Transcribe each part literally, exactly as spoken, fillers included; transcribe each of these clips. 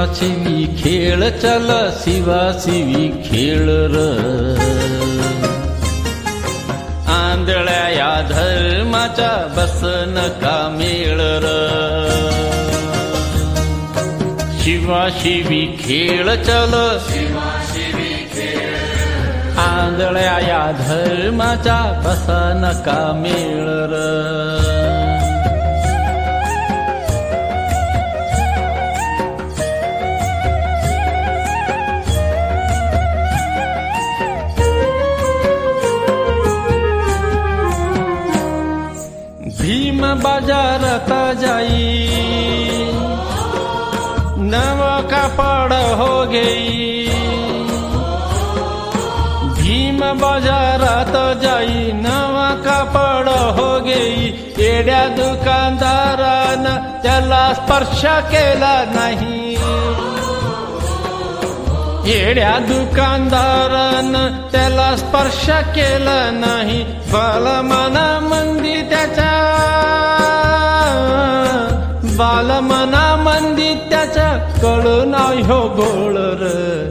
शिवी खेळ चल शिवा शिवी खेळ र आंधळ्या या धर्माचा बस नका मेळ र शिवा शिवी खेळ चल आंधळ्या या धर्माचा बस नका मेळ र भीम बाजारात जाई नव कापड हो घेई भीम बाजारात जाई नव कापड हो घेई येड्या दुकानदारानं त्याला स्पर्श केला नाही येड्या दुकानदारानं त्याला स्पर्श केला नाही बालमना मंदी त्याच्या बालमना मंदी त्याच्या कळून हो गोळ र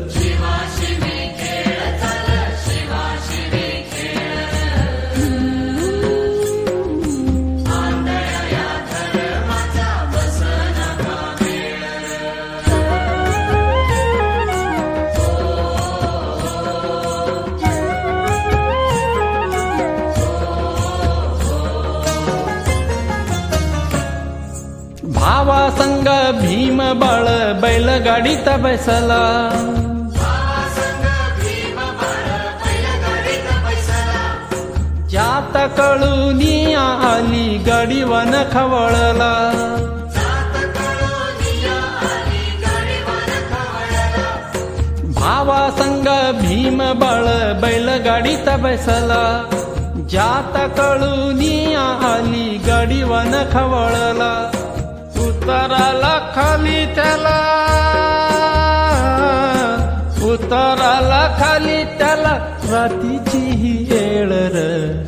भावा संग भीम बाळ बैलगाडीत बसला ज्यात कळून आली गाडीवन खवळला भावा संग भीम बाळ बैलगाडीत बसला ज्यात कळून आली गाडीवन खवळला उतराला खाली त्याला उतराला खाली त्याला रातीची ही येळ र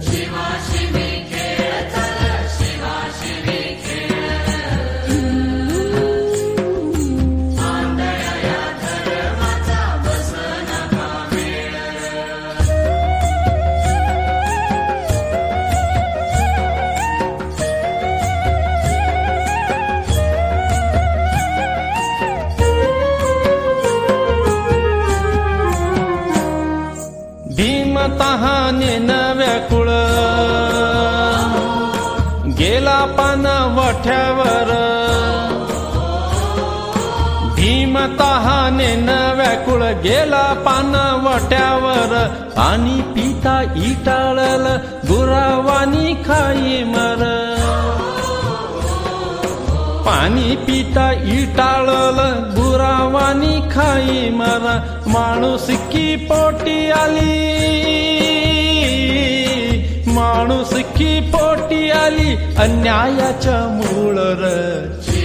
भीम तहाने न व्याकुळ गेला पान वठ्यावर भीम तहाने न व्याकुळ गेला पान वट्यावर पाणी पिता इटाळल गुरावानी खाई मर पाणी पिता इटाळल गुरावानी खाई मर माणुसकी पोटी आली माणुसकी पोटी आली अन्यायाच्या मूळ र